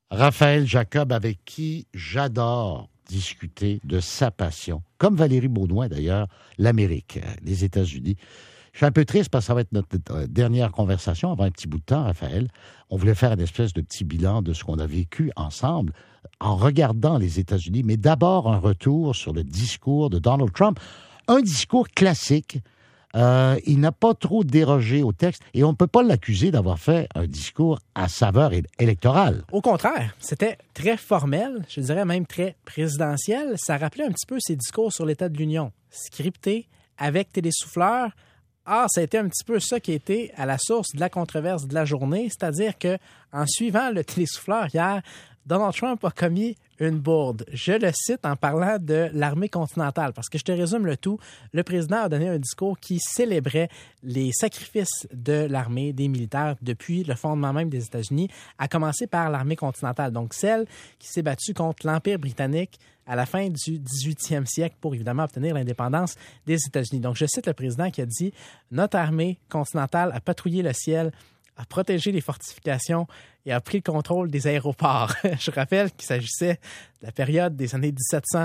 Raphaël Jacob, avec qui j'adore discuter de sa passion, comme Valérie Beaudoin d'ailleurs, l'Amérique, les États-Unis. Je suis un peu triste parce que ça va être notre dernière conversation avant un petit bout de temps, Raphaël. On voulait faire une espèce de petit bilan de ce qu'on a vécu ensemble en regardant les États-Unis, mais d'abord un retour sur le discours de Donald Trump. Un discours classique. Il n'a pas trop dérogé au texte et on ne peut pas l'accuser d'avoir fait un discours à saveur électorale. Au contraire, c'était très formel, je dirais même très présidentiel. Ça rappelait un petit peu ses discours sur l'état de l'Union, scripté, avec télésouffleur. Ça a été un petit peu ça qui a été à la source de la controverse de la journée, c'est-à-dire que en suivant le télésouffleur hier, Donald Trump a commis une bourde. Je le cite en parlant de l'armée continentale, parce que je te résume le tout. Le président a donné un discours qui célébrait les sacrifices de l'armée, des militaires, depuis le fondement même des États-Unis, à commencer par l'armée continentale, donc celle qui s'est battue contre l'Empire britannique à la fin du 18e siècle pour évidemment obtenir l'indépendance des États-Unis. Donc, je cite le président qui a dit « Notre armée continentale a patrouillé le ciel, a protégé les fortifications et a pris le contrôle des aéroports. » Je rappelle qu'il s'agissait de la période des années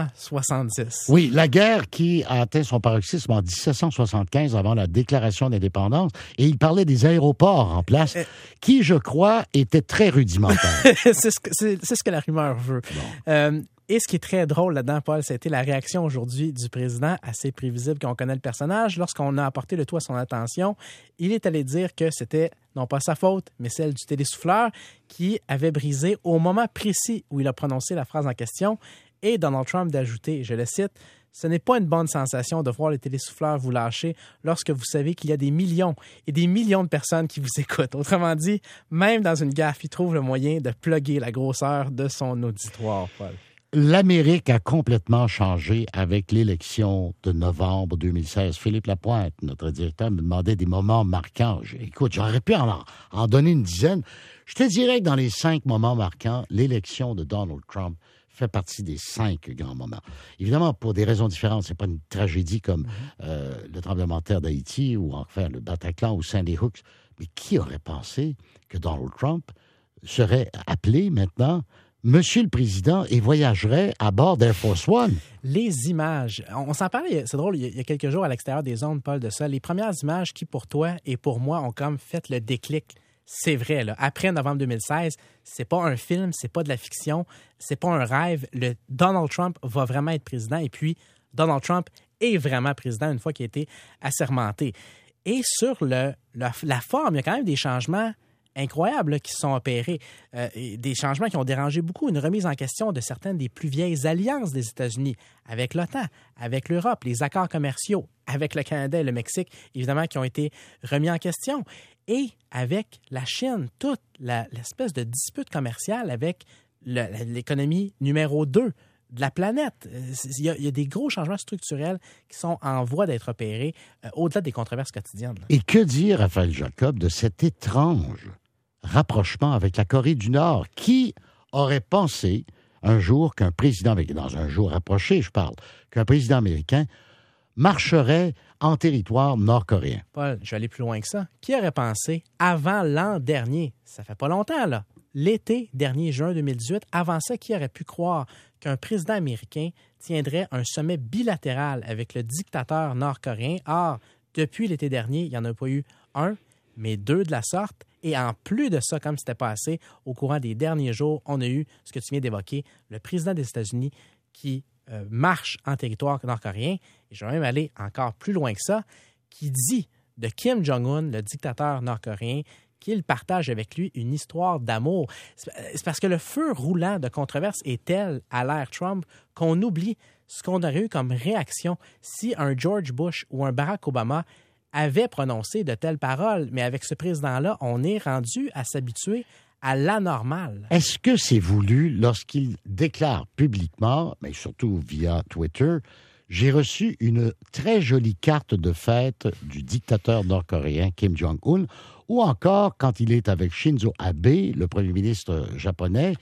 1770. Oui, la guerre qui a atteint son paroxysme en 1775 avant la déclaration d'indépendance. Et il parlait des aéroports en place qui, je crois, étaient très rudimentaires. C'est ce que la rumeur veut. Bon. Et ce qui est très drôle là-dedans, Paul, ça a été la réaction aujourd'hui du président, assez prévisible qu'on connaît le personnage. Lorsqu'on a apporté le tout à son attention, il est allé dire que c'était non pas sa faute, mais celle du télésouffleur qui avait brisé au moment précis où il a prononcé la phrase en question. Et Donald Trump d'ajouter, je le cite, « Ce n'est pas une bonne sensation de voir le télésouffleur vous lâcher lorsque vous savez qu'il y a des millions et des millions de personnes qui vous écoutent. » Autrement dit, même dans une gaffe, il trouve le moyen de plugger la grosseur de son auditoire, Paul. L'Amérique a complètement changé avec l'élection de novembre 2016. Philippe Lapointe, notre directeur, me demandait des moments marquants. Écoute, j'aurais pu en donner une dizaine. Je te dirais que dans les 5 moments marquants, l'élection de Donald Trump fait partie des 5 grands moments. Évidemment, pour des raisons différentes, c'est pas une tragédie comme le tremblement de terre d'Haïti ou enfin le Bataclan ou Sandy Hook. Mais qui aurait pensé que Donald Trump serait appelé maintenant Monsieur le Président et voyagerait à bord d'Air Force One? Les images. On s'en parlait, c'est drôle, il y a quelques jours à l'extérieur des ondes, Paul, de ça. Les premières images qui, pour toi et pour moi, ont comme fait le déclic. C'est vrai, là. Après novembre 2016, c'est pas un film, c'est pas de la fiction, c'est pas un rêve. Le Donald Trump va vraiment être président et puis Donald Trump est vraiment président une fois qu'il a été assermenté. Et sur la forme, il y a quand même des changements incroyables là, qui sont opérés, des changements qui ont dérangé beaucoup, une remise en question de certaines des plus vieilles alliances des États-Unis avec l'OTAN, avec l'Europe, les accords commerciaux avec le Canada et le Mexique, évidemment, qui ont été remis en question, et avec la Chine, toute l'espèce de dispute commerciale avec l'économie numéro 2 de la planète. Il y a des gros changements structurels qui sont en voie d'être opérés au-delà des controverses quotidiennes. Là. Et que dire, Raphaël Jacob, de cet étrange rapprochement avec la Corée du Nord? Qui aurait pensé un jour qu'un président, dans un jour rapproché, je parle, qu'un président américain marcherait en territoire nord-coréen? Paul, je vais aller plus loin que ça. Qui aurait pensé, avant l'an dernier, ça fait pas longtemps, là, l'été dernier, juin 2018, avant ça, qui aurait pu croire qu'un président américain tiendrait un sommet bilatéral avec le dictateur nord-coréen? Or, depuis l'été dernier, il n'y en a pas eu un, mais 2 de la sorte. Et en plus de ça, comme c'était pas assez, au courant des derniers jours, on a eu ce que tu viens d'évoquer, le président des États-Unis qui marche en territoire nord-coréen. Et je vais même aller encore plus loin que ça, qui dit de Kim Jong-un, le dictateur nord-coréen, qu'il partage avec lui une histoire d'amour. C'est parce que le feu roulant de controverse est tel à l'ère Trump qu'on oublie ce qu'on aurait eu comme réaction si un George Bush ou un Barack Obama avait prononcé de telles paroles. Mais avec ce président-là, on est rendu à s'habituer à l'anormal. Est-ce que c'est voulu lorsqu'il déclare publiquement, mais surtout via Twitter, j'ai reçu une très jolie carte de fête du dictateur nord-coréen Kim Jong-un, ou encore quand il est avec Shinzo Abe, le premier ministre japonais,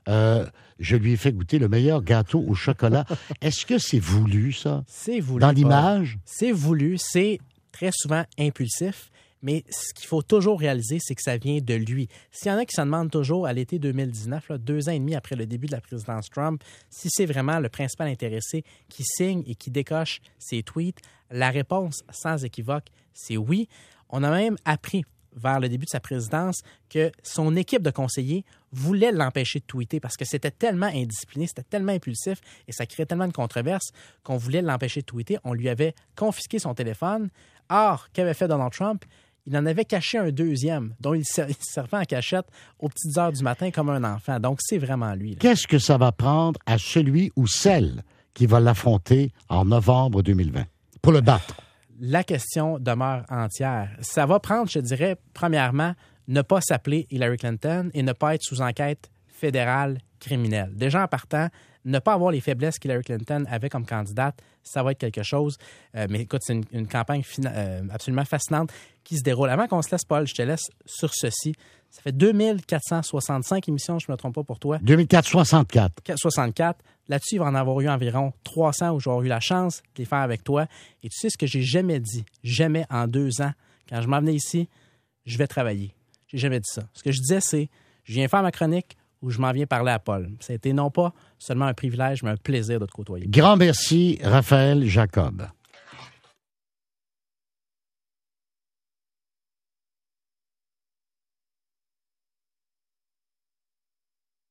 je lui ai fait goûter le meilleur gâteau au chocolat. Est-ce que c'est voulu, ça? C'est voulu. Dans l'image? C'est voulu, c'est très souvent impulsif. Mais ce qu'il faut toujours réaliser, c'est que ça vient de lui. S'il y en a qui se demandent toujours à l'été 2019, 2 ans et demi après le début de la présidence Trump, si c'est vraiment le principal intéressé qui signe et qui décoche ses tweets, la réponse sans équivoque, c'est oui. On a même appris vers le début de sa présidence que son équipe de conseillers voulait l'empêcher de tweeter parce que c'était tellement indiscipliné, c'était tellement impulsif et ça créait tellement de controverses qu'on voulait l'empêcher de tweeter. On lui avait confisqué son téléphone. Or, qu'avait fait Donald Trump? Il en avait caché un deuxième, dont il servait en cachette aux petites heures du matin comme un enfant. Donc, c'est vraiment lui. Là. Qu'est-ce que ça va prendre à celui ou celle qui va l'affronter en novembre 2020 pour le battre? La question demeure entière. Ça va prendre, je dirais, premièrement, ne pas s'appeler Hillary Clinton et ne pas être sous enquête fédérale criminelle. Déjà en partant, ne pas avoir les faiblesses qu'Hillary Clinton avait comme candidate, ça va être quelque chose. Mais écoute, c'est une campagne absolument fascinante qui se déroule. Avant qu'on se laisse, Paul, je te laisse sur ceci. Ça fait 2465 émissions, je ne me trompe pas pour toi. 2464. 64. Là-dessus, il va en avoir eu environ 300 où j'aurai eu la chance de les faire avec toi. Et tu sais ce que j'ai jamais dit, jamais en 2 ans, quand je m'en venais ici, je vais travailler. J'ai jamais dit ça. Ce que je disais, c'est, je viens faire ma chronique ou je m'en viens parler à Paul. Ça a été non pas seulement un privilège, mais un plaisir de te côtoyer. Grand merci, Raphaël Jacob.